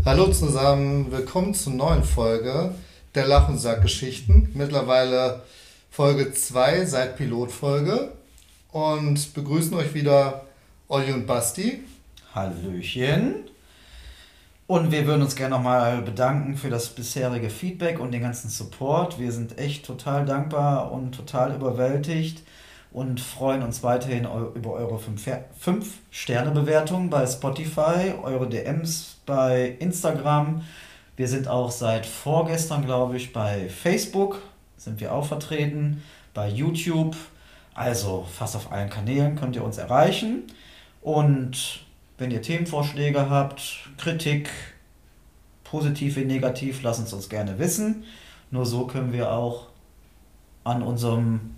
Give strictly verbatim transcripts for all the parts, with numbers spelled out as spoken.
Hallo zusammen, willkommen zur neuen Folge der Lach- und Sag-Geschichten. Mittlerweile Folge zwei seit Pilotfolge und begrüßen euch wieder Olli und Basti. Hallöchen. Und wir würden uns gerne nochmal bedanken für das bisherige Feedback und den ganzen Support. Wir sind echt total dankbar und total überwältigt und freuen uns weiterhin eu- über eure fünf Sterne Bewertung bei Spotify, eure D Ms bei Instagram. Wir sind auch seit vorgestern, glaube ich, bei Facebook, sind wir auch vertreten, bei YouTube. Also fast auf allen Kanälen könnt ihr uns erreichen. Und wenn ihr Themenvorschläge habt, Kritik, positiv wie negativ, lasst uns uns gerne wissen. Nur so können wir auch an unserem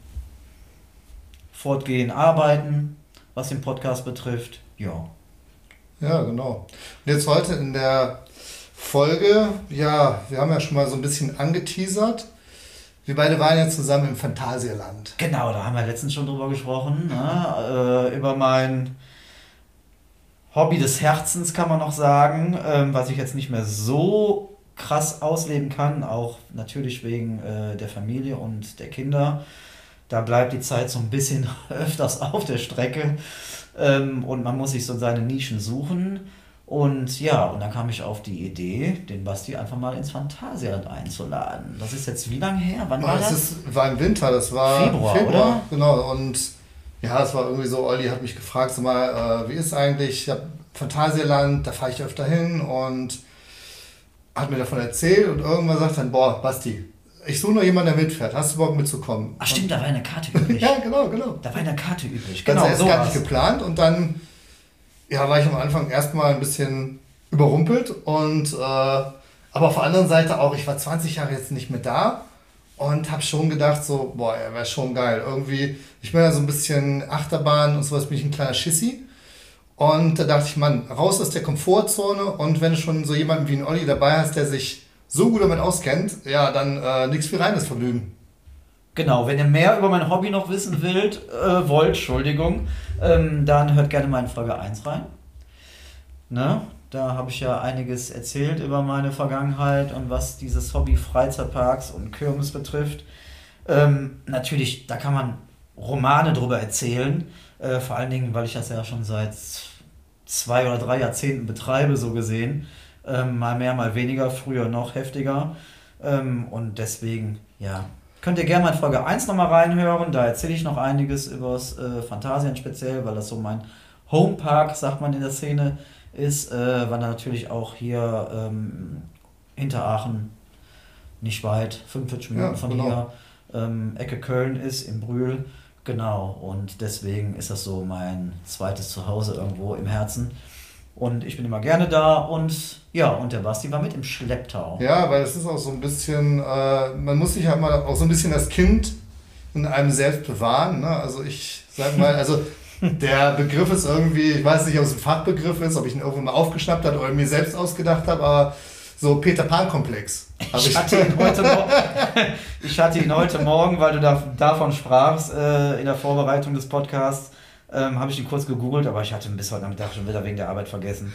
Fortgehen arbeiten, was den Podcast betrifft. Ja. Ja, genau. Und jetzt heute in der Folge, ja, wir haben ja schon mal so ein bisschen angeteasert. Wir beide waren ja zusammen im Phantasialand. Genau, da haben wir letztens schon drüber gesprochen, ne? äh, über mein Hobby des Herzens, kann man noch sagen, ähm, was ich jetzt nicht mehr so krass ausleben kann, auch natürlich wegen äh, der Familie und der Kinder. Da bleibt die Zeit so ein bisschen öfters auf der Strecke, ähm, und man muss sich so seine Nischen suchen. Und ja, und dann kam ich auf die Idee, den Basti einfach mal ins Phantasialand einzuladen. Das ist jetzt wie lange her? Wann Oh, war das das? ist, war im Winter, das war Februar, oder? Genau. Und ja, es war irgendwie so, Olli hat mich gefragt, so mal, äh, wie ist eigentlich ja, Phantasialand, da fahre ich öfter hin und hat mir davon erzählt und irgendwann sagt dann, boah, Basti, ich suche noch jemanden, der mitfährt, hast du Bock mitzukommen? Ach stimmt, da war eine Karte übrig. Ja, genau, genau. Da war eine Karte übrig. Ganz Genau, erst so gar war's. nicht geplant und dann ja, war ich am Anfang erstmal ein bisschen überrumpelt und äh, aber auf der anderen Seite auch, ich war zwanzig Jahre jetzt nicht mehr da und habe schon gedacht so, boah, ja, wäre schon geil. Irgendwie, ich bin ja so ein bisschen Achterbahn und sowas, bin ich ein kleiner Schissi. Und da dachte ich, Mann, raus aus der Komfortzone und wenn du schon so jemanden wie einen Olli dabei hast, der sich so gut damit auskennt, ja, dann äh, nichts wie reines Vergnügen. Genau, wenn ihr mehr über mein Hobby noch wissen wollt, äh, wollt, Entschuldigung, ähm, dann hört gerne mal in Folge eins rein. Ne? Da habe ich ja einiges erzählt über meine Vergangenheit und was dieses Hobby Freizeitparks und Kirmes betrifft. Ähm, natürlich, da kann man Romane drüber erzählen, äh, vor allen Dingen, weil ich das ja schon seit zwei oder drei Jahrzehnten betreibe, so gesehen. Ähm, mal mehr, mal weniger, früher noch heftiger. Ähm, und deswegen, ja, könnt ihr gerne mal in Folge eins nochmal reinhören. Da erzähle ich noch einiges über das äh, Phantasien speziell, weil das so mein Homepark, sagt man in der Szene, ist. Äh, weil er natürlich auch hier ähm, hinter Aachen, nicht weit, fünfundvierzig Minuten Ja, von genau. hier, ähm, Ecke Köln ist, in Brühl. Genau, und deswegen ist das so mein zweites Zuhause irgendwo im Herzen. Und ich bin immer gerne da und ja, und der Basti war mit im Schlepptau. Ja, weil es ist auch so ein bisschen, äh, man muss sich halt mal auch so ein bisschen das Kind in einem selbst bewahren. Ne? Also ich sag mal, also der Begriff ist irgendwie, ich weiß nicht, ob es ein Fachbegriff ist, ob ich ihn irgendwo mal aufgeschnappt habe oder mir selbst ausgedacht habe, aber so Peter Pan-Komplex. hab Ich hatte, ihn heute Mo- ich hatte ihn heute Morgen, weil du da, davon sprachst, äh, in der Vorbereitung des Podcasts, ähm, habe ich ihn kurz gegoogelt, aber ich hatte ihn bis heute Nachmittag schon wieder wegen der Arbeit vergessen.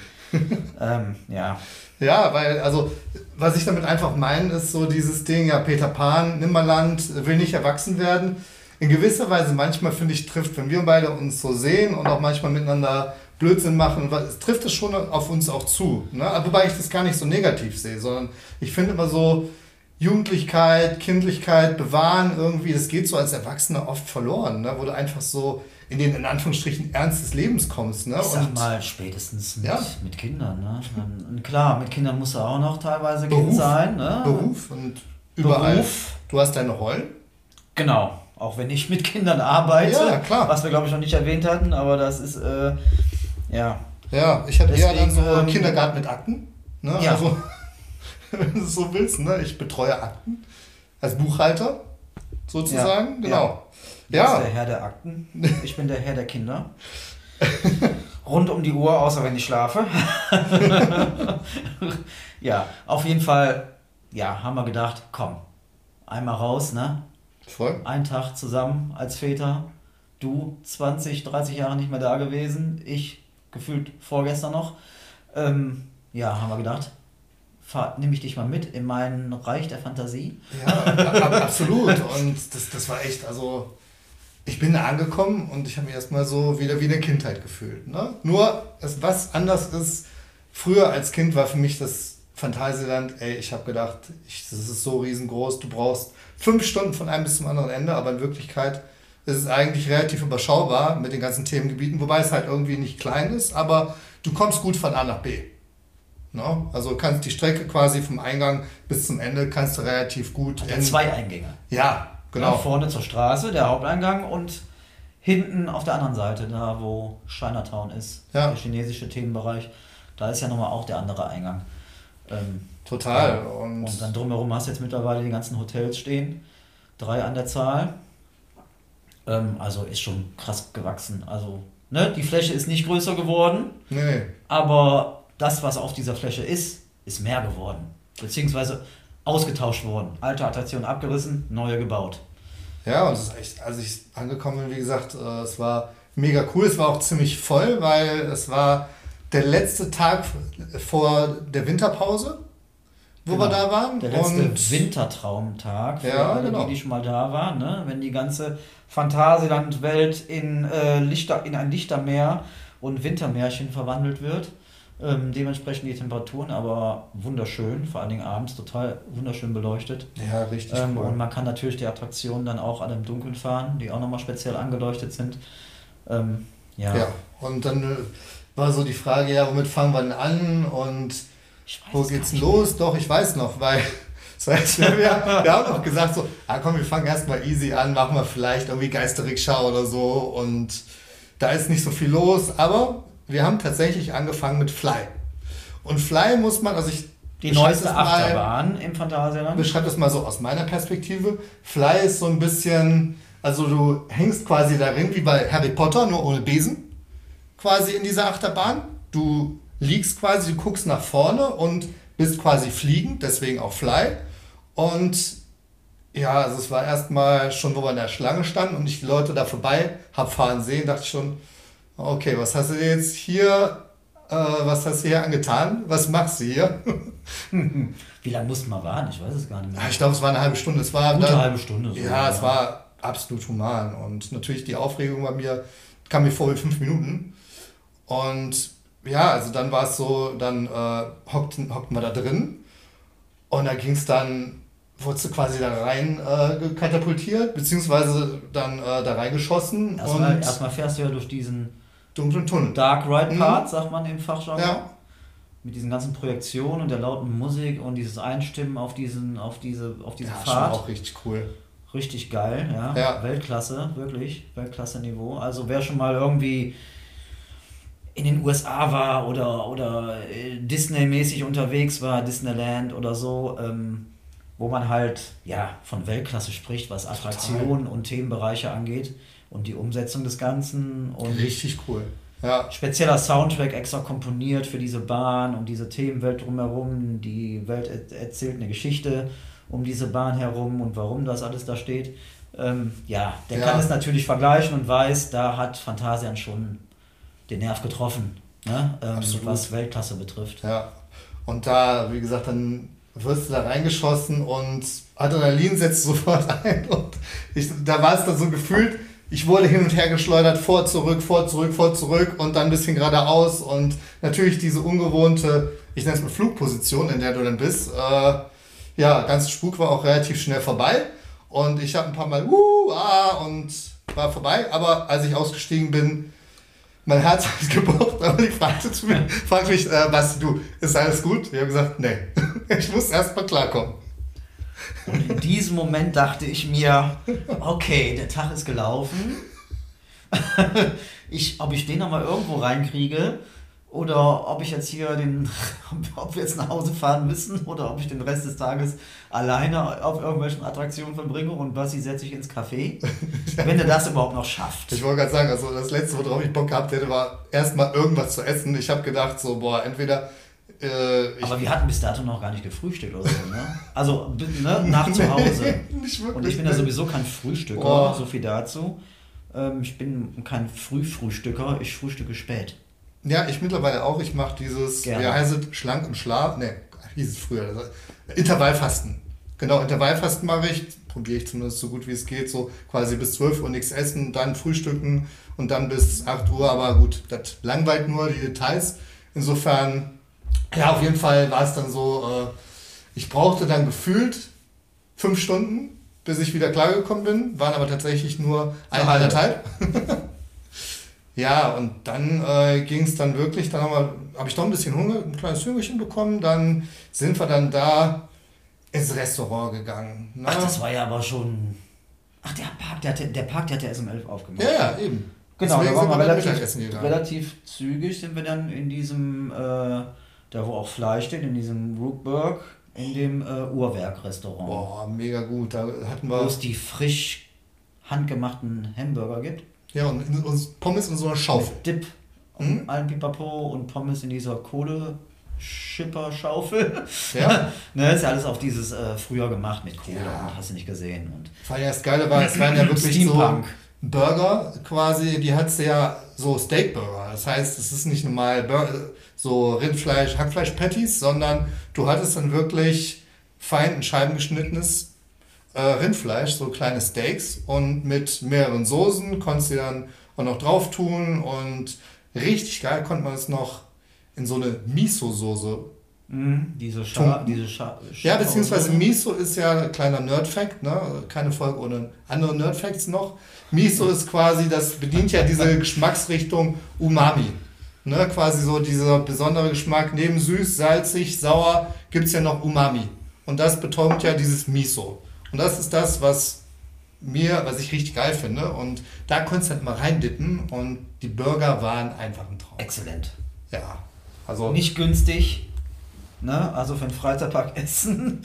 ähm, ja. Ja, weil, also, was ich damit einfach meine, ist so dieses Ding, ja, Peter Pan, Nimmerland, will nicht erwachsen werden. In gewisser Weise manchmal, finde ich, trifft, wenn wir beide uns so sehen und auch manchmal miteinander Blödsinn machen, was- trifft es schon auf uns auch zu. Ne? Wobei ich das gar nicht so negativ sehe, sondern ich finde immer so, Jugendlichkeit, Kindlichkeit bewahren irgendwie, das geht so als Erwachsener oft verloren, ne? Wo du einfach so in den, in Anführungsstrichen, Ernst des Lebens kommst. Ne? Ich sag Und mal, spätestens mit, ja. mit Kindern. Ne? Und klar, mit Kindern musst du auch noch teilweise Kind Beruf, sein. Ne? Beruf und überall. Beruf. Du hast deine Rollen. Genau, auch wenn ich mit Kindern arbeite, Ja, klar. was wir glaube ich noch nicht erwähnt hatten, aber das ist, äh, ja. Ja, ich habe eher dann so Deswegen, ähm, Kindergarten mit Akten. Ne? Ja. Also, wenn du es so willst, ne? Ich betreue Akten als Buchhalter sozusagen. Ja, Genau. Du bist Ja, der Herr der Akten, ich bin der Herr der Kinder. Rund um die Uhr, außer wenn ich schlafe. Ja, auf jeden Fall, ja, haben wir gedacht, komm, einmal raus, ne? voll. Einen Tag zusammen als Väter. Du zwanzig, dreißig Jahre nicht mehr da gewesen. Ich gefühlt vorgestern noch. Ähm, ja, haben wir gedacht, fahr, nehme ich dich mal mit in mein Reich der Fantasie. Ja, ab, absolut. Und das, das war echt, also ich bin da angekommen und ich habe mich erstmal so wieder wie in der Kindheit gefühlt. Ne? Nur, es, was anders ist, früher als Kind war für mich das Phantasialand, ey, ich habe gedacht, ich, das ist so riesengroß, du brauchst fünf Stunden von einem bis zum anderen Ende, aber in Wirklichkeit ist es eigentlich relativ überschaubar mit den ganzen Themengebieten, wobei es halt irgendwie nicht klein ist, aber du kommst gut von A nach B. No? Also kannst die Strecke quasi vom Eingang bis zum Ende kannst du relativ gut... Hat ja zwei Eingänge. Ja, genau. Ja, vorne zur Straße, der Haupteingang, und hinten auf der anderen Seite, da wo Chinatown ist, ja. der chinesische Themenbereich, da ist ja nochmal auch der andere Eingang. Ähm, Total. Ja. Und, und dann drumherum hast du jetzt mittlerweile die ganzen Hotels stehen, drei an der Zahl. Ähm, also ist schon krass gewachsen. Also, ne, die Fläche ist nicht größer geworden, nee. aber das, was auf dieser Fläche ist, ist mehr geworden. Beziehungsweise ausgetauscht worden. Alte Attraktionen abgerissen, neue gebaut. Ja, und es ist echt, als ich angekommen bin, wie gesagt, äh, es war mega cool. Es war auch ziemlich voll, weil es war der letzte Tag vor der Winterpause, wo Genau. wir da waren. Der letzte und Wintertraumtag, für ja, alle, genau. die, die schon mal da waren, ne? Wenn die ganze Phantasialand-Welt in, äh, Lichter, in ein Lichtermeer und Wintermärchen verwandelt wird. Ähm, dementsprechend die Temperaturen, aber wunderschön, vor allen Dingen abends total wunderschön beleuchtet. Ja, richtig ähm, cool. Und man kann natürlich die Attraktionen dann auch alle im Dunkeln fahren, die auch nochmal speziell angeleuchtet sind. Ähm, ja. ja, und dann äh, war so die Frage, ja, womit fangen wir denn an und wo geht's denn los? Doch, ich weiß noch, weil das heißt, wir, wir haben auch gesagt so, ah komm, wir fangen erstmal easy an, machen wir vielleicht irgendwie Geisterrikscha oder so und da ist nicht so viel los, aber wir haben tatsächlich angefangen mit Fly. Und Fly muss man, also ich die neueste Achterbahn im Phantasialand. Beschreib das mal so aus meiner Perspektive. Fly ist so ein bisschen, also du hängst quasi darin wie bei Harry Potter, nur ohne Besen, quasi in dieser Achterbahn. Du liegst quasi, du guckst nach vorne und bist quasi fliegend, deswegen auch Fly. Und ja, also es war erstmal schon, wo wir in der Schlange standen und ich die Leute da vorbei hab fahren sehen, dachte ich schon, okay, was hast du dir jetzt hier, äh, was hast du hier angetan? Was machst du hier? Wie lange mussten wir warten? Ich weiß es gar nicht mehr. Ja, ich glaube, es war eine halbe Stunde. Es war Gute dann, halbe Stunde. So, ja, ja, es war absolut human. Und natürlich die Aufregung bei mir kam mir vor wie fünf Minuten. Und ja, also dann war es so, dann äh, hockten, hockten wir da drin. Und da ging es dann, wurdest du quasi da rein äh, katapultiert, beziehungsweise dann äh, da reingeschossen. Erstmal, erstmal fährst du ja durch diesen dunklen Tunnel. Dark Ride Part, mhm. sagt man im Fachjargon. Ja. Mit diesen ganzen Projektionen und der lauten Musik und dieses Einstimmen auf diesen, auf diese, auf diese ja, Fahrt. schon auch richtig cool. Richtig geil, ja. ja. Weltklasse, wirklich. Weltklasse-Niveau. Also wer schon mal irgendwie in den U S A war oder, oder Disney-mäßig unterwegs war, Disneyland oder so, ähm, wo man halt ja von Weltklasse spricht, was Attraktionen und Themenbereiche angeht und die Umsetzung des Ganzen. Und richtig cool. Ja. Spezieller Soundtrack extra komponiert für diese Bahn und diese Themenwelt drumherum. Die Welt er- erzählt eine Geschichte um diese Bahn herum und warum das alles da steht. Ähm, ja, der ja. kann es natürlich vergleichen und weiß, da hat Phantasialand schon den Nerv getroffen, ne? ähm, was Weltklasse betrifft. Ja, und da, wie gesagt, dann wirst du da reingeschossen und Adrenalin setzt sofort ein. Und ich, da war es dann so gefühlt, ich wurde hin und her geschleudert, vor, zurück, vor, zurück, vor, zurück und dann ein bisschen geradeaus. Und natürlich diese ungewohnte, ich nenne es mal Flugposition, in der du dann bist. Äh, ja, ganz Spuk war auch relativ schnell vorbei. Und ich habe ein paar Mal, uh, ah, und war vorbei. Aber als ich ausgestiegen bin, mein Herz hat gepocht, aber die fragte, zu mir, fragte mich, äh, was, du, ist alles gut? Ich habe gesagt, nee, ich muss erst mal klarkommen. Und in diesem Moment dachte ich mir, okay, der Tag ist gelaufen. ich, ob ich den nochmal irgendwo reinkriege oder ob ich jetzt hier den, ob wir jetzt nach Hause fahren müssen oder ob ich den Rest des Tages alleine auf irgendwelchen Attraktionen verbringe und Basti setze ich ins Café, wenn er das überhaupt noch schafft. Ich wollte gerade sagen, also das Letzte, worauf ich Bock gehabt hätte, war erstmal irgendwas zu essen. Ich habe gedacht, so, boah, entweder... Äh, ich Aber wir hatten bis dato noch gar nicht gefrühstückt oder so, ne? Also, ne, nach zu Hause. nicht wirklich. Und ich bin ja sowieso kein Frühstücker, Boah. so viel dazu. Ähm, ich bin kein Frühfrühstücker, ich frühstücke spät. Ja, ich mittlerweile auch. Ich mache dieses, Gerne. wie heißt es, schlank und schlaf. Ne, hieß es früher. Das, Intervallfasten. Genau, Intervallfasten mache ich, probiere ich zumindest so gut wie es geht, so quasi bis zwölf Uhr nichts essen, dann frühstücken und dann bis acht Uhr, aber gut, das langweilt nur die Details. Insofern, ja, auf jeden Fall war es dann so, äh, ich brauchte dann gefühlt fünf Stunden, bis ich wieder klargekommen bin, waren aber tatsächlich nur eine, eineinhalb. Ja, und dann äh, ging es dann wirklich, dann habe hab ich doch ein bisschen Hunger, ein kleines Hüngerchen bekommen, dann sind wir dann da ins Restaurant gegangen. Ne? Ach, das war ja aber schon... Ach, der Park, der, hatte, der Park, der hat ja erst um elf aufgemacht. Ja, ja, eben. Genau, Deswegen da waren wir sind relativ, relativ zügig sind wir dann in diesem, äh, da wo auch Fleisch steht, in diesem Rookburg, in dem äh, Uhrwerk-Restaurant. Boah, mega gut. Da hatten wir... Wo es die frisch handgemachten Hamburger gibt. Ja, und, in, und Pommes in so einer Schaufel. Mit Dip und hm? allen Pipapo und Pommes in dieser Kohle-Schipper-Schaufel. Ja. Ne, ist ja alles auf dieses äh, früher gemacht mit Kohle Ja. und hast du nicht gesehen. Und Weil ja das Geile war, es waren ja wirklich Steampunk. so Burger quasi, die hat ja so Steakburger. Das heißt, es ist nicht normal Burger, so Rindfleisch, Hackfleisch-Patties, sondern du hattest dann wirklich fein in Scheiben geschnittenes äh, Rindfleisch, so kleine Steaks und mit mehreren Soßen konntest du dann auch noch drauf tun und richtig geil konnte man es noch in so eine Miso-Soße. Mhm, diese Scha diese Scha Ja, beziehungsweise Miso ist ja ein kleiner Nerd-Fact, ne? Keine Folge ohne andere Nerd-Facts noch. Miso ist quasi, das bedient ja diese Geschmacksrichtung Umami. Ne? Quasi so dieser besondere Geschmack, neben süß, salzig, sauer, gibt es ja noch Umami. Und das betont ja dieses Miso. Und das ist das, was mir, was ich richtig geil finde. Und da konntest du halt mal reindippen und die Burger waren einfach ein Traum. Exzellent. Ja, also... Nicht günstig, ne? Also für ein Freizeitpark essen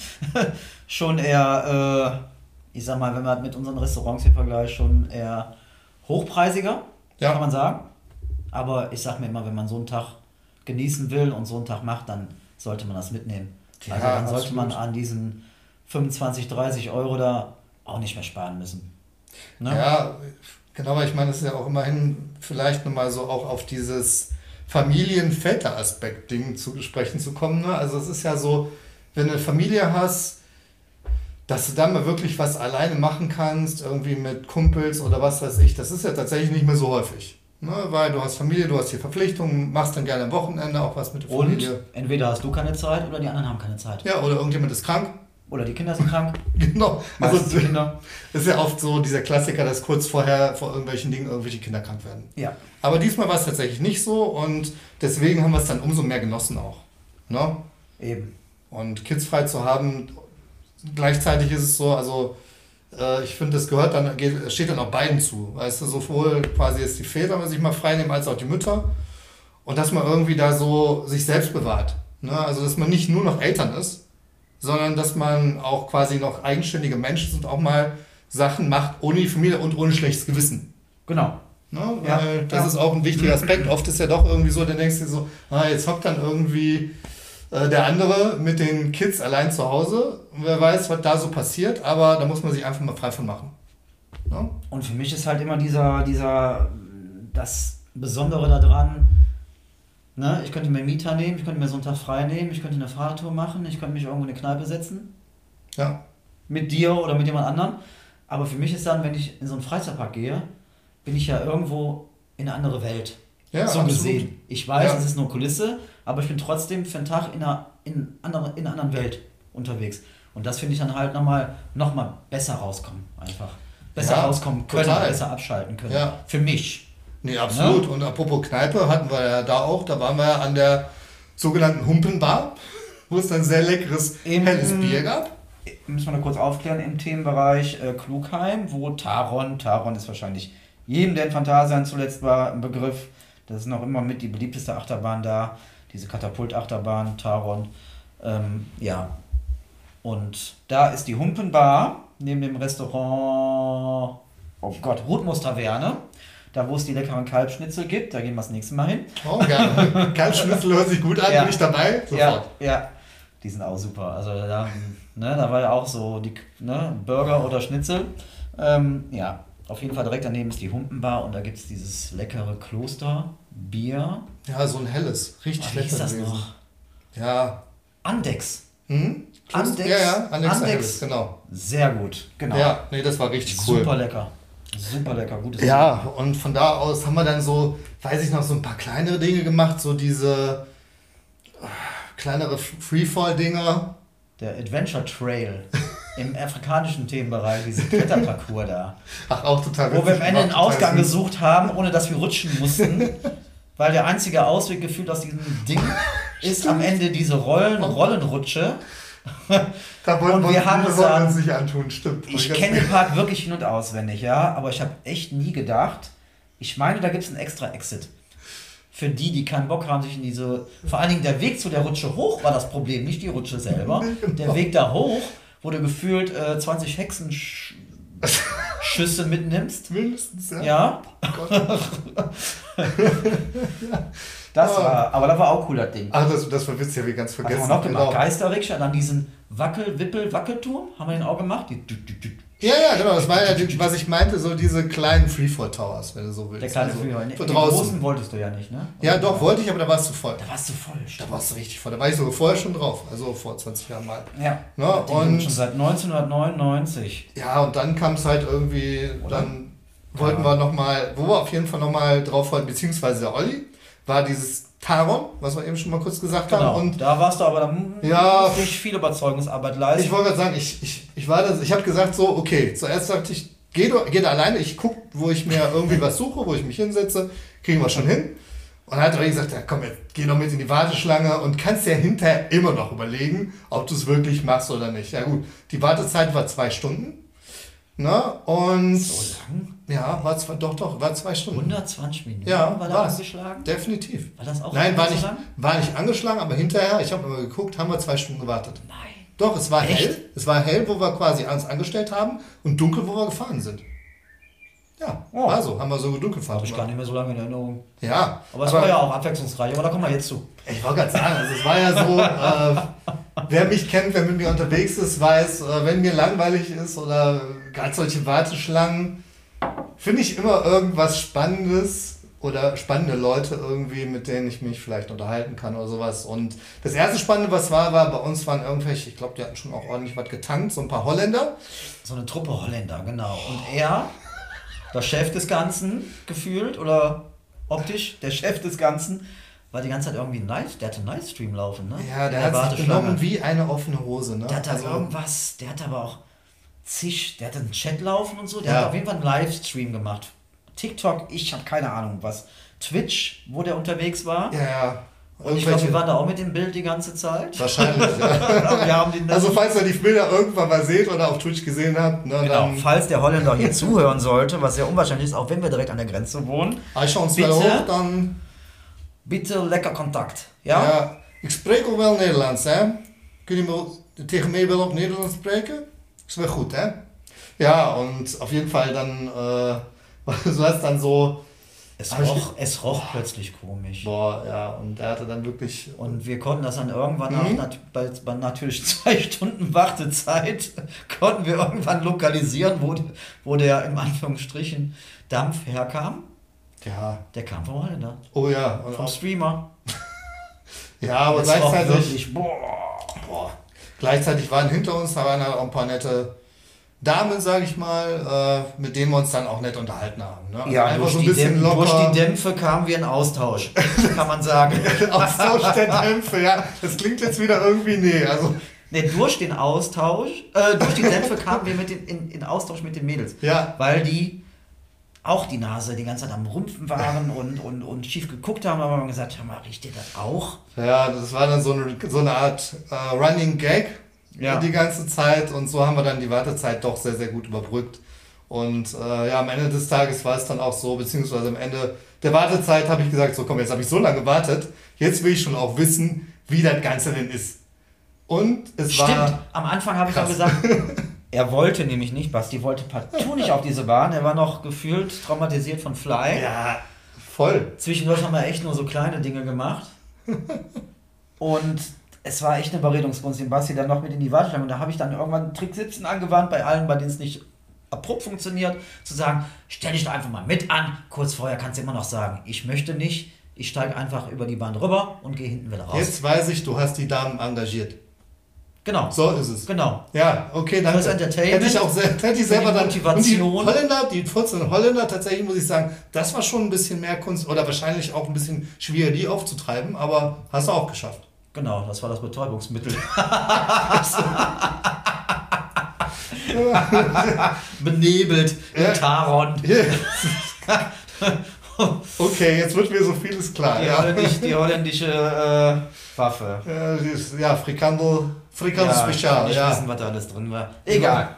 schon eher, äh, ich sag mal, wenn man mit unseren Restaurants hier vergleicht, schon eher hochpreisiger, Ja. kann man sagen. Aber ich sag mir immer, wenn man so einen Tag genießen will und so einen Tag macht, dann sollte man das mitnehmen. Ja, also dann sollte absolut. man an diesen fünfundzwanzig, dreißig Euro da auch nicht mehr sparen müssen. Ne? Ja, genau, aber ich meine, das ist ja auch immerhin vielleicht nochmal so auch auf dieses Familien-Väter-Aspekt-Ding zu sprechen zu kommen. Ne? Also es ist ja so, wenn du eine Familie hast, dass du dann mal wirklich was alleine machen kannst, irgendwie mit Kumpels oder was weiß ich, das ist ja tatsächlich nicht mehr so häufig. Ne? Weil du hast Familie, du hast hier Verpflichtungen, machst dann gerne am Wochenende auch was mit der Familie. Und entweder hast du keine Zeit oder die anderen haben keine Zeit. Ja, oder irgendjemand ist krank. Oder die Kinder sind krank. Genau. Meistens Also die Kinder. das ist ja oft so dieser Klassiker, dass kurz vorher vor irgendwelchen Dingen irgendwelche Kinder krank werden. Ja. Aber diesmal war es tatsächlich nicht so und deswegen haben wir es dann umso mehr genossen auch. Ne? Eben. Und Kids frei zu haben, gleichzeitig ist es so, also äh, ich finde, das gehört dann, geht, steht dann auch beiden zu. Weißt du, sowohl quasi jetzt die Väter, wenn sich mal frei nehmen, als auch die Mütter. Und dass man irgendwie da so sich selbst bewahrt. Ne? Also, dass man nicht nur noch Eltern ist, sondern dass man auch quasi noch eigenständige Menschen sind, auch mal Sachen macht ohne die Familie und ohne schlechtes Gewissen. Genau. Ne? Ja, Weil das ja. ist auch ein wichtiger Aspekt. Oft ist ja doch irgendwie so, dann denkst du dir so, ah, jetzt hockt dann irgendwie äh, der andere mit den Kids allein zu Hause. Wer weiß, was da so passiert, aber da muss man sich einfach mal frei von machen. Ne? Und für mich ist halt immer dieser, dieser, das Besondere daran, ne, ich könnte mir einen Mieter nehmen, ich könnte mir so einen Tag frei nehmen, ich könnte eine Fahrradtour machen, ich könnte mich irgendwo in eine Kneipe setzen. Ja. Mit dir oder mit jemand anderem. Aber für mich ist dann, wenn ich in so einen Freizeitpark gehe, bin ich ja irgendwo in eine andere Welt. Ja, so absolut. gesehen. Ich weiß, Ja. es ist nur Kulisse, aber ich bin trotzdem für einen Tag in einer, in andere, in einer anderen Welt unterwegs. Und das finde ich dann halt nochmal noch mal besser rauskommen. Einfach. Besser Ja, rauskommen können, total. besser abschalten können. Ja. Für mich. Nee, absolut. Ja. Und apropos Kneipe hatten wir ja da auch, da waren wir ja an der sogenannten Humpenbar, wo es dann sehr leckeres, Im- helles Bier gab. Müssen wir noch kurz aufklären, im Themenbereich äh, Klugheim, wo Taron, Taron ist wahrscheinlich jedem, der in Phantasialand zuletzt war, ein Begriff. Das ist noch immer mit die beliebteste Achterbahn da, diese Katapult-Achterbahn, Taron. Ähm, ja, und da ist die Humpenbar, neben dem Restaurant, oh Gott, Rotmus-Taverne, da wo es die leckeren Kalbschnitzel gibt, da gehen wir das nächste Mal hin. Oh, gerne. Kalbschnitzel hört sich gut an, Ja. bin ich dabei? Sofort. Ja, ja, die sind auch super. Also da, ne, da war ja auch so die ne, Burger oder Schnitzel. Ähm, ja, auf jeden Fall direkt daneben ist die Humpenbar und da gibt es dieses leckere Klosterbier. Ja, so ein helles. Richtig Wie lecker hieß das gewesen. noch? Ja, Andex. Hm? Andex. Ja, ja, Andex, Andex. Harris, genau. Sehr gut, genau. Ja, nee, das war richtig cool. Super lecker. Super lecker, gutes Ja, und von da aus haben wir dann so, weiß ich noch, so ein paar kleinere Dinge gemacht, so diese äh, kleinere Freefall-Dinger. Der Adventure Trail im afrikanischen Themenbereich, diese Kletterparcours da. Ach, auch total Wo wir am Ende einen Ausgang süß. gesucht haben, ohne dass wir rutschen mussten. Weil der einzige Ausweg gefühlt aus diesem Ding ist am Ende diese Rollen, Rollenrutsche. Da wollen Und wir haben wir es sollten dann- uns nicht antun, stimmt. Ich kenne den Park wirklich hin und auswendig, ja, aber ich habe echt nie gedacht, ich meine, da gibt es einen extra Exit. Für die, die keinen Bock haben, sich in diese. Vor allen Dingen der Weg zu der Rutsche hoch war das Problem, nicht die Rutsche selber. Der Weg da hoch, wo du gefühlt äh, zwanzig Hexenschüsse mitnimmst. Mindestens, ja. Ja. Oh Gott. Das Ah. war, aber das war auch cool, das Ding. Ach, das, das war witzig, habe ich ganz Was vergessen. haben wir noch gemacht? Genau. Geisterrikscha, dann diesen Wackel, Wippel, Wackelturm, haben wir den auch gemacht? Die, die, die, die, Ja, ja, genau, das war ja, die, was ich meinte, so diese kleinen Freefall Towers, wenn du so willst. der kleine also, Frühjahr. für Den draußen. großen wolltest du ja nicht, ne? Ja, doch, wollte ich, aber da warst du voll. Da warst du voll. Da warst du richtig voll. Da war ich sogar vorher schon drauf, also vor zwanzig Jahren mal. Ja, Ja, den und- gibt's schon seit neunzehnhundertneunundneunzig. Ja, und dann kam es halt irgendwie, Oder? dann wollten Ja. wir nochmal, wo wir auf jeden Fall nochmal drauf wollten, beziehungsweise der Olli, war dieses Taron, was wir eben schon mal kurz gesagt Genau, haben. Und da warst du aber dann Ja. nicht viel Überzeugungsarbeit leisten. ich wollte gerade sagen, ich, ich, ich war das, ich habe gesagt so, okay, zuerst sagte ich, geh, du, geh da alleine, ich guck, wo ich mir irgendwie was suche, wo ich mich hinsetze, kriegen wir schon hin. Und dann hat er gesagt, ja, komm, jetzt geh doch mit in die Warteschlange und kannst ja hinterher immer noch überlegen, ob du es wirklich machst oder nicht. Ja gut, die Wartezeit war zwei Stunden. Ne? Und So lang? ja, war zwei, doch, doch, war zwei Stunden. hundertzwanzig Minuten Ja, war da war's. angeschlagen? Definitiv. War das auch Nein, war so nicht, lang? war nicht angeschlagen, aber hinterher, ich habe immer geguckt, haben wir zwei Stunden gewartet. Nein. Doch, es war Echt? hell. Es war hell, wo wir quasi alles angestellt haben und dunkel, wo wir gefahren sind. Ja, Oh. war so. Haben wir so dunkelfahren. Habe ich gar nicht mehr so lange in Erinnerung. Ja, Aber es war ja auch abwechslungsreich, aber da kommen wir jetzt zu. ich wollte gerade sagen, also es war ja so, äh, wer mich kennt, wer mit mir unterwegs ist, weiß, äh, wenn mir langweilig ist oder gerade solche Warteschlangen, finde ich immer irgendwas Spannendes oder spannende Leute irgendwie, mit denen ich mich vielleicht unterhalten kann oder sowas. Und das erste Spannende, was war, war, bei uns waren irgendwelche, ich glaube, die hatten schon auch ordentlich was getankt, so ein paar Holländer. So eine Truppe Holländer, genau. Und er, der Chef des Ganzen, gefühlt, oder optisch, der Chef des Ganzen, war die ganze Zeit irgendwie nice, der hatte einen Livestream laufen, ne? Ja, der In hat sich genommen wie eine offene Hose. Ne? Der hat da Also, irgendwas, der hat aber auch zig, der hat einen Chat laufen und so, der Ja. hat auf jeden Fall einen Livestream gemacht. TikTok, ich habe keine Ahnung was. Twitch, wo der unterwegs war. ja, ja. Und ich glaube, wir waren da auch mit dem Bild die ganze Zeit. Wahrscheinlich, ja. wir haben den Also falls ihr die Bilder irgendwann mal seht oder auf Twitch gesehen habt, ne, genau, dann falls der Holländer hier zuhören sollte, was sehr unwahrscheinlich ist, auch wenn wir direkt an der Grenze wohnen, als je ons Bitte? wel hoort, dan... bitte lecker Kontakt. Ja? Ja, ik spreek ook wel Nederlands, hè. Kun je me tegen mij wel op Nederlands spreken? Ist wel goed, hè? Ja, und auf jeden Fall dann, äh, so hast dann so, Es Aber ich- roch, es roch plötzlich komisch. boah, ja, und er hatte dann wirklich... Und wir konnten das dann irgendwann Mhm. nach, nat- bei, bei natürlich zwei Stunden Wartezeit, konnten wir irgendwann lokalisieren, wo, wo der in Anführungsstrichen Dampf herkam. Ja, Der kam vom Holländer, oh ja. Und vom auch, Streamer. ja, aber Es roch gleichzeitig... wirklich, boah. Boah. Gleichzeitig waren hinter uns, da waren halt auch ein paar nette Damen, sage ich mal, äh, mit denen wir uns dann auch nett unterhalten haben. Ne? Also Ja, einfach durch, so ein die bisschen Dämpfe, durch locker. die Dämpfe kamen wir in Austausch, kann man sagen. Austausch der Dämpfe, ja. Das klingt jetzt wieder irgendwie, nee, also, Ne, durch den Austausch, äh, durch die Dämpfe kamen wir mit den, in, in Austausch mit den Mädels. ja. Weil die auch die Nase die ganze Zeit am Rumpfen waren und, und, und schief geguckt haben, aber wir haben gesagt, hör mal, riecht ihr das auch? Ja, das war dann so eine, so eine Art äh, Running Gag Ja. die ganze Zeit und so haben wir dann die Wartezeit doch sehr, sehr gut überbrückt. Und äh, ja, am Ende des Tages war es dann auch so, beziehungsweise am Ende der Wartezeit habe ich gesagt, so komm, jetzt habe ich so lange gewartet, jetzt will ich schon auch wissen, wie das Ganze denn ist. Und es Stimmt, war... am Anfang habe ich auch krass. gesagt, er wollte nämlich nicht, Basti wollte partout nicht auf diese Bahn, er war noch gefühlt traumatisiert von Fly. Ja, voll. Zwischendurch haben wir echt nur so kleine Dinge gemacht. Und es war echt eine Überredungskunst, den Basti dann noch mit in die Warteschlange. Und da habe ich dann irgendwann Trick siebzehn angewandt, bei allen, bei denen es nicht abrupt funktioniert, zu sagen, stell dich doch einfach mal mit an. Kurz vorher kannst du immer noch sagen, ich möchte nicht, Ich steige einfach über die Bahn rüber und gehe hinten wieder raus. Jetzt weiß ich, du hast die Damen engagiert. Genau. So ist es. Genau. Ja, okay, danke. Das Entertainment. Hätte ich auch sehr, hätte ich selber dann. Motivation. Und die Holländer, die vierzehn Holländer, tatsächlich muss ich sagen, das war schon ein bisschen mehr Kunst oder wahrscheinlich auch ein bisschen schwieriger, die aufzutreiben, aber hast du auch geschafft. Genau, das war das Betäubungsmittel. Benebelt. Ja. Taron. Okay, jetzt wird mir so vieles klar. Die, Ja. holländisch, die holländische äh, Waffe. Ja, dieses- ja, Frikandel, Frikandel Ja, Spezial. ich Ja. wissen, was da alles drin war. Egal.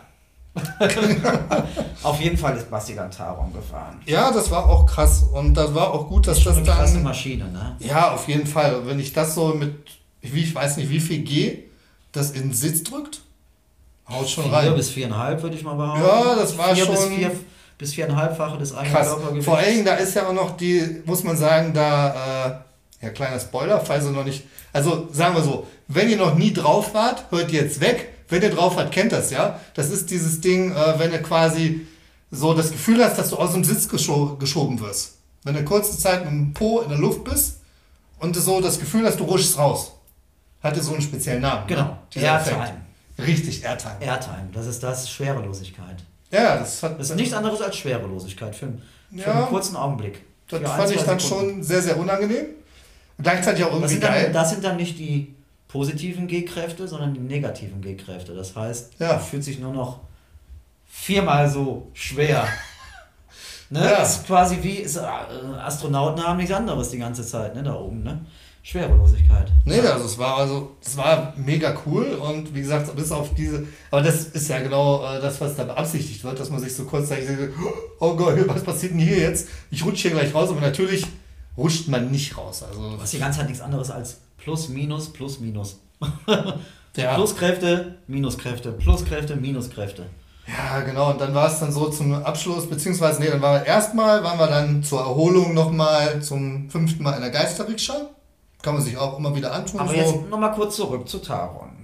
Auf jeden Fall ist Basti dann Taron gefahren. Ja, das war auch krass und das war auch gut, dass Schon das eine krasse dann. Maschine, ne? Ja, auf jeden Fall. Und wenn ich das so mit, wie ich weiß nicht, wie viel G das in den Sitz drückt, haut schon Vier rein. bis viereinhalb würde ich mal behaupten. Ja, das war vier schon bis vier bis viereinhalbfache des eigenen krass. Körpergewichts. Vor allen Dingen, da ist ja auch noch die, muss man sagen, da, äh, ja, kleiner Spoiler, falls ihr noch nicht, also sagen wir so, wenn ihr noch nie drauf wart, hört jetzt weg. Wenn ihr drauf wart, kennt das, ja. Das ist dieses Ding, äh, wenn du quasi so das Gefühl hast, dass du aus dem Sitz gescho geschoben wirst. Wenn du kurze Zeit mit dem Po in der Luft bist und du so das Gefühl hast, du rutschst raus. Hatte so einen speziellen Namen. Genau. Ne? Dieser Effekt. Airtime. Richtig, Airtime. Airtime. Das ist das Schwerelosigkeit. Ja, das hat. Das ist nichts anderes als Schwerelosigkeit für, für Ja. einen kurzen Augenblick. Das Für ein, fand ich zwei dann Sekunden. schon sehr, sehr unangenehm. Und gleichzeitig auch Das irgendwie sind, dann, geil. das sind dann nicht die positiven G-Kräfte, sondern die negativen G-Kräfte. Das heißt, Ja. es fühlt sich nur noch viermal so schwer. Ne? Ja. Das ist quasi wie ist, äh, Astronauten haben nichts anderes die ganze Zeit, ne? Da oben, ne? Schwerelosigkeit. Nee, also es war also, es war mega cool und wie gesagt, bis auf diese, aber das ist ja genau äh, das, was da beabsichtigt wird, dass man sich so kurzzeitig denkt, oh Gott, was passiert denn hier jetzt? Ich rutsche hier gleich raus, aber natürlich rutscht man nicht raus. Also Was die ganze Zeit nichts anderes als Plus, Minus, Plus, Minus. ja, Pluskräfte, Minuskräfte, Pluskräfte, Minuskräfte. ja, genau. Und dann war es dann so zum Abschluss, beziehungsweise, nee, dann waren wir erstmal, waren wir dann zur Erholung nochmal zum fünften Mal in der Geisterrikscha. Kann man sich auch immer wieder antun. Aber so. jetzt nochmal kurz zurück zu Taron.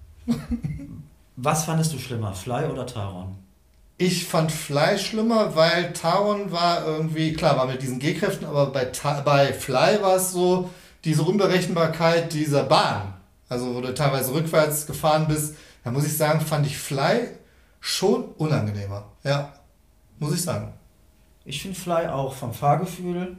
Was fandest du schlimmer, Fly oder Taron? Ich fand Fly schlimmer, weil Taron war irgendwie, klar, war mit diesen G-Kräften, aber bei, Ta bei Fly war es so, diese Unberechenbarkeit dieser Bahn. Also, wo du teilweise rückwärts gefahren bist, da muss ich sagen, fand ich Fly schon unangenehmer. Ja, muss ich sagen. Ich finde Fly auch vom Fahrgefühl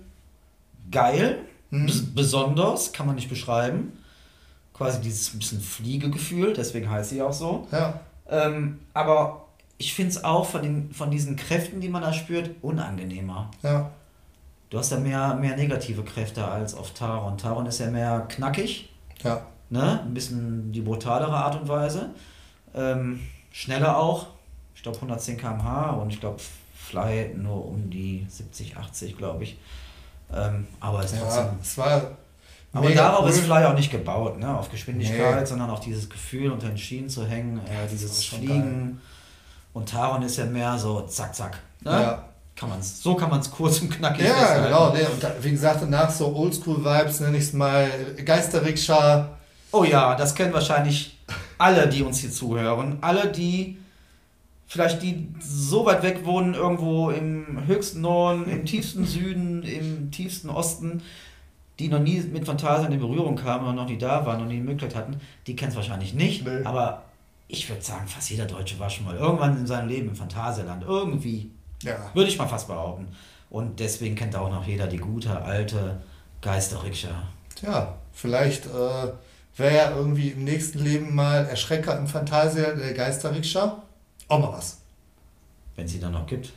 geil, Mhm. bes- besonders, kann man nicht beschreiben. Quasi dieses bisschen Fliegegefühl, deswegen heißt sie auch so. Ja, Ähm, aber ich finde es auch von, den, von diesen Kräften, die man da spürt, unangenehmer. ja, Du hast da mehr, mehr negative Kräfte als auf Taron. Taron ist ja mehr knackig, ja. ne? Ein bisschen die brutalere Art und Weise. Ähm, schneller auch, ich glaube hundertzehn Kilometer pro Stunde und ich glaube Fly nur um die siebzig, achtzig, glaube ich. Ähm, aber es ist trotzdem. Ja, es war Aber mega darauf cool. ist Fly auch nicht gebaut, ne? Auf Geschwindigkeit, Nee. sondern auf dieses Gefühl, unter den Schienen zu hängen, äh, das dieses ist schon Fliegen. Und Taron ist ja mehr so zack, zack. Ne? Ja. Kann man's, so kann man es kurz und knackig Ja, festhalten. genau. Nee, und da, wie gesagt, danach so Oldschool-Vibes, nenne ich es mal, Geisterrikscha. Oh ja, das kennen wahrscheinlich alle, die uns hier zuhören. Alle, die vielleicht die so weit weg wohnen, irgendwo im höchsten Norden, im tiefsten Süden, im tiefsten Osten, die noch nie mit Phantasien in Berührung kamen und noch nie da waren und nie die Möglichkeit hatten, die kennen es wahrscheinlich nicht. Nee. Aber ich würde sagen, fast jeder Deutsche war schon mal irgendwann in seinem Leben im Phantasialand. Irgendwie. Ja. Würde ich mal fast behaupten. Und deswegen kennt auch noch jeder die gute, alte Geisterrikscha. Tja, vielleicht äh, wäre ja irgendwie im nächsten Leben mal Erschrecker im Phantasia, der Geisterrikscha. Auch mal was. Wenn es sie dann noch gibt.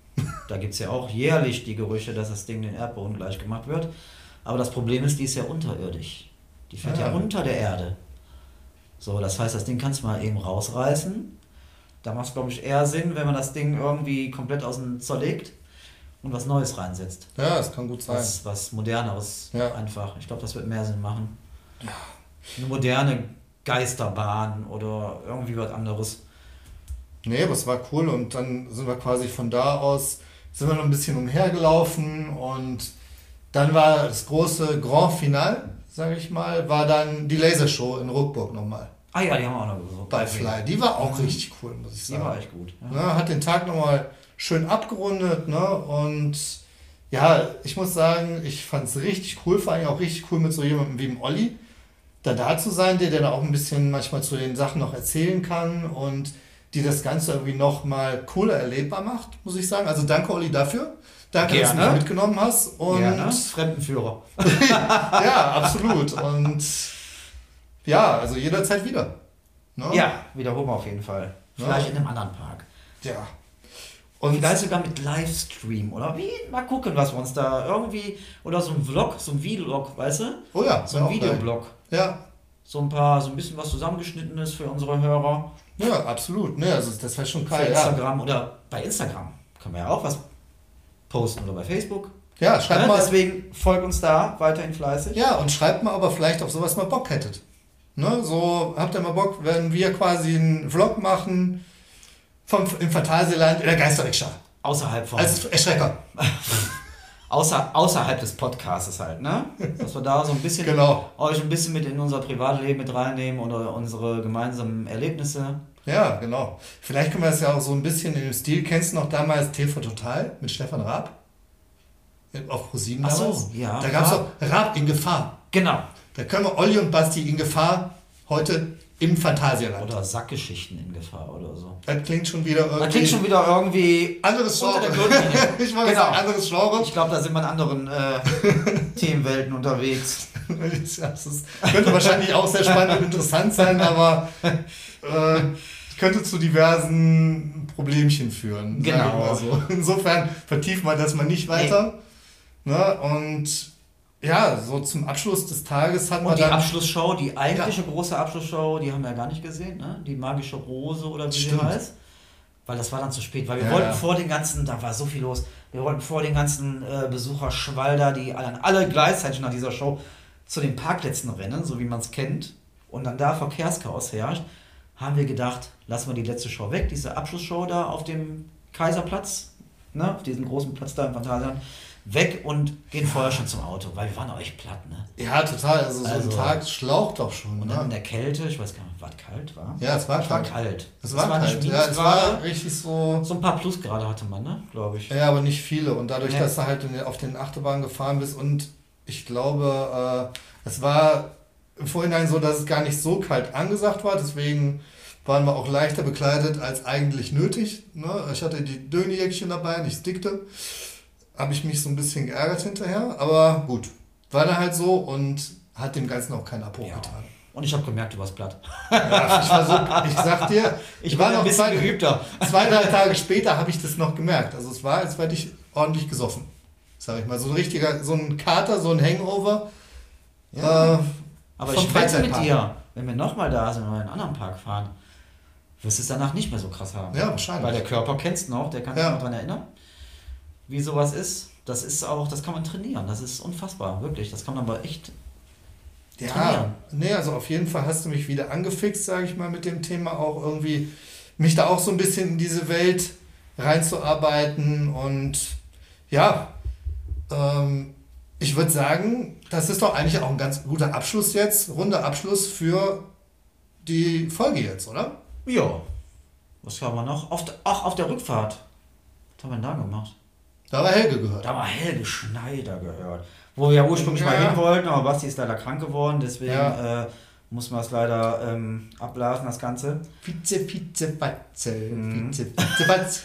Da gibt es ja auch jährlich die Gerüchte, dass das Ding den Erdboden gleich gemacht wird. Aber das Problem ist, die ist ja unterirdisch. Die fährt ja, Ja. unter der Erde. So, das heißt, das Ding kannst du mal eben rausreißen. Da macht es, glaube ich, eher Sinn, wenn man das Ding irgendwie komplett aus dem zerlegt und was Neues reinsetzt. Ja, das kann gut sein. Was, was Moderneres Ja. einfach. Ich glaube, das wird mehr Sinn machen. Eine moderne Geisterbahn oder irgendwie was anderes. Nee, aber es war cool und dann sind wir quasi von da aus, sind wir noch ein bisschen umhergelaufen und dann war das große Grand Finale, sage ich mal, war dann die Lasershow in Ruckburg nochmal. Ah ja, die haben wir auch noch besucht. Bei Fly. Die war auch richtig cool, muss ich Die sagen. war echt gut. Ja. Ne, hat den Tag nochmal schön abgerundet, ne? Und ja, ich muss sagen, ich fand es richtig cool, vor allem auch richtig cool mit so jemandem wie dem Olli, da da zu sein, der, der da auch ein bisschen manchmal zu den Sachen noch erzählen kann und die das Ganze irgendwie noch mal cooler erlebbar macht, muss ich sagen. Also danke, Olli, dafür. Danke, dass du mich mitgenommen hast. Und Gerne. Fremdenführer. ja, absolut. Und ja, also jederzeit wieder. Ne? Ja, wiederholen wir auf jeden Fall. Vielleicht Ja. in einem anderen Park. Ja. Und vielleicht sogar mit Livestream oder wie? Mal gucken, was wir uns da irgendwie. Oder so ein Vlog, so ein Vlog, weißt du? Oh ja, So ein auch geil. Videoblog. Ja. So ein paar, so ein bisschen was zusammengeschnittenes für unsere Hörer. Ja, absolut. Ne, also das wäre schon Bei geil. Ja. Instagram oder bei Instagram können wir ja auch was posten oder bei Facebook. ja, schreibt Ja, mal. deswegen folgt uns da weiterhin fleißig. Ja, und schreibt mal, ob ihr vielleicht auf sowas mal Bock hättet. Ne, so habt ihr mal Bock, wenn wir quasi einen Vlog machen vom, im Phantasialand in der Geisterrikscha. Außerhalb von. Als Erschrecker. Außer, außerhalb des Podcasts halt, ne? Dass wir da so ein bisschen Genau. euch ein bisschen mit in unser Privatleben mit reinnehmen oder unsere gemeinsamen Erlebnisse. Ja, genau. Vielleicht können wir das ja auch so ein bisschen in dem Stil. Kennst du noch damals T V Total mit Stefan Raab? Auf ProSieben Ach so, damals? ja. Da gab es Raab. doch Raab in Gefahr. Genau. Da können wir Olli und Basti in Gefahr heute im Phantasialand. Oder Sackgeschichten in Gefahr oder so. Das klingt schon wieder irgendwie... Da klingt schon wieder irgendwie anderes unter Genre. der Gürtellinie. ich wollte Genau. sagen, anderes Genre. Ich glaube, da sind wir in anderen äh, Themenwelten unterwegs. Das ist, könnte wahrscheinlich auch sehr spannend und interessant sein, aber äh, könnte zu diversen Problemchen führen. Genau. Sag ich mal so. Insofern vertiefen wir das mal nicht weiter. Ne? Und ja, so zum Abschluss des Tages hat man Und die dann... Abschlussshow, die eigentliche große Abschlussshow, die haben wir ja gar nicht gesehen, ne? Die magische Rose oder wie Stimmt. sie heißt. Weil das war dann zu spät, weil wir Ja, wollten ja. vor den ganzen, da war so viel los, wir wollten vor den ganzen äh, Besucherschwall da, die alle, alle gleichzeitig nach dieser Show zu den Parkplätzen rennen, so wie man es kennt, und dann da Verkehrschaos herrscht, haben wir gedacht, lassen wir die letzte Show weg, diese Abschlussshow da auf dem Kaiserplatz, ne? Auf diesem großen Platz da im Phantasialand, weg und gehen vorher schon zum Auto, weil wir waren auch echt platt, ne? Ja, total. Also so Also- ein Tag schlaucht doch schon. Und dann in Ne? der Kälte, ich weiß gar nicht, war es kalt, war? Ja, es war Es war kalt. kalt. Es war nicht kalt. Ja, es Minusgrade. war richtig so... So ein paar Plusgrade hatte man, ne? Glaube ich. Ja, aber nicht viele. Und dadurch, Ja. dass du halt in, auf den Achterbahnen gefahren bist und ich glaube, äh, es war im Vorhinein so, dass es gar nicht so kalt angesagt war. Deswegen waren wir auch leichter bekleidet als eigentlich nötig. Ne? Ich hatte die Dönejäckchen dabei, nicht Stickte. Habe ich mich so ein bisschen geärgert hinterher. Aber gut, war dann halt so und hat dem Ganzen auch keinen Abbruch Ja. getan. Und ich habe gemerkt, du warst platt. Ja, ich, war so, ich sag dir, Ich war war noch ein bisschen zwei, geübter. zwei, drei Tage später habe ich das noch gemerkt. Also es war, als hätte ich ordentlich gesoffen. Sag ich mal. So ein richtiger, so ein Kater, so ein Hangover. Ja. Äh, Aber vom ich wette mit Freizeitpark. dir, wenn wir nochmal da sind oder in einen anderen Park fahren, wirst du es danach nicht mehr so krass haben. Ja, wahrscheinlich. Weil der Körper kennst noch, der kann sich Ja. noch daran erinnern, wie sowas ist. Das ist auch, das kann man trainieren. Das ist unfassbar, wirklich. Das kann man aber echt Ja, trainieren. nee, also auf jeden Fall hast du mich wieder angefixt, sage ich mal, mit dem Thema auch irgendwie, mich da auch so ein bisschen in diese Welt reinzuarbeiten und ja, ähm, ich würde sagen, das ist doch eigentlich auch ein ganz guter Abschluss jetzt, runder Abschluss für die Folge jetzt, oder? Ja. Was haben wir noch? Auf der, ach, auf der Rückfahrt. Was haben wir denn da gemacht? Da war Helge gehört. Da war Helge Schneider gehört. Wo wir ja ursprünglich Ja. mal hin wollten, aber Basti ist leider krank geworden, deswegen Ja. äh, muss man es leider ähm, abblasen, das Ganze. Vize, Vize, Batze, Mhm. Vize, Vize, Batze.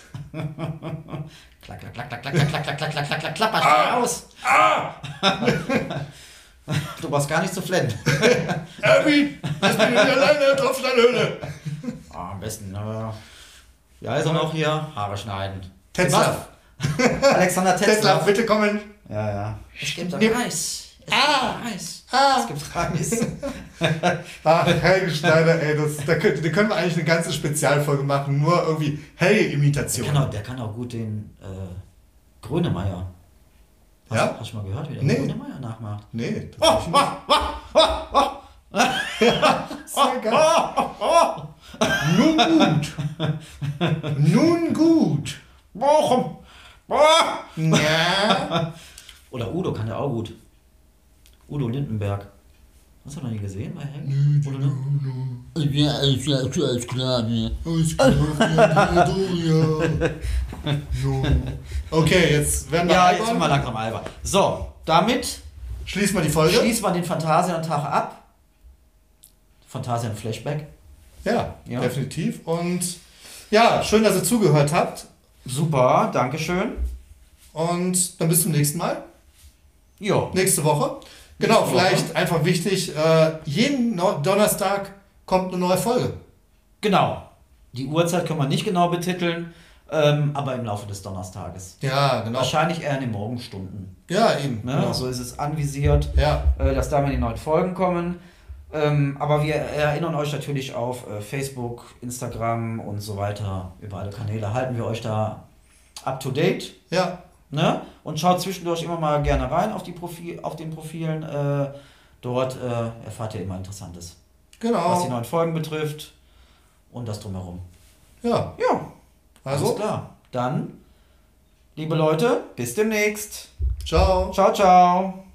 Klack, klack, klack, klack, klack, klack, klack, klack, klack, klack, klack, klack, klapper, schnell aus! Du brauchst gar nicht zu flennen. Erwin, ich bin hier alleine in der Tropfsteinhöhle. Ah, am besten, äh, wie heißt er noch hier? Haare schneiden. Tetzlaff. Alexander Tetzlaff, Tetzlaff. bitte kommen. Ja, ja. Es gibt Nimm- Reis. Es Ah. gibt Reis. Ah. Es gibt Reis. Ach, Helge Schneider, ey, das, da, könnt, da können wir eigentlich eine ganze Spezialfolge machen, nur irgendwie Der Helge-Imitation. kann, auch, der kann auch gut den äh, Grönemeyer. Hast, Ja? hast du mal gehört, wie der Nee. Grönemeyer nachmacht? Nee, das ist sehr geil. Nun gut. Nun gut. Bochum! Ja. Oder Udo kann der auch gut. Udo Lindenberg. Hast du noch nie gesehen bei Henk? Udo Lin- Ja, alles klar, alles klar, ne? Alles klar, ja, ja. So. Okay, jetzt werden wir Ja, albern. jetzt sind wir langsam albern. So, damit Schließen wir die Folge. schließt man den Phantasian-Tag ab. Phantasian-Flashback. Ja, Ja. definitiv. Und ja, schön, dass ihr zugehört habt. Super, Dankeschön. Und dann bis zum nächsten Mal. Jo. Nächste Woche. Genau, Nächste Woche. vielleicht einfach wichtig, äh, jeden no- Donnerstag kommt eine neue Folge. Genau. Die Uhrzeit können wir nicht genau betiteln, ähm, aber im Laufe des Donnerstages. Ja, genau. Wahrscheinlich eher in den Morgenstunden. Ja, eben. Ne? Genau. So ist es anvisiert, Ja, äh, dass da mal die neuen Folgen kommen. Ähm, aber wir erinnern euch natürlich auf äh, Facebook, Instagram und so weiter. Über alle Kanäle halten wir euch da up to date. ja, Ne? Und schaut zwischendurch immer mal gerne rein auf, die Profil, auf den Profilen. Äh, dort äh, erfahrt ihr immer Interessantes, was die genau. neuen Folgen betrifft und das drumherum. Ja, Ja, also, alles klar. Dann, liebe Leute, bis demnächst. ciao. Ciao, ciao.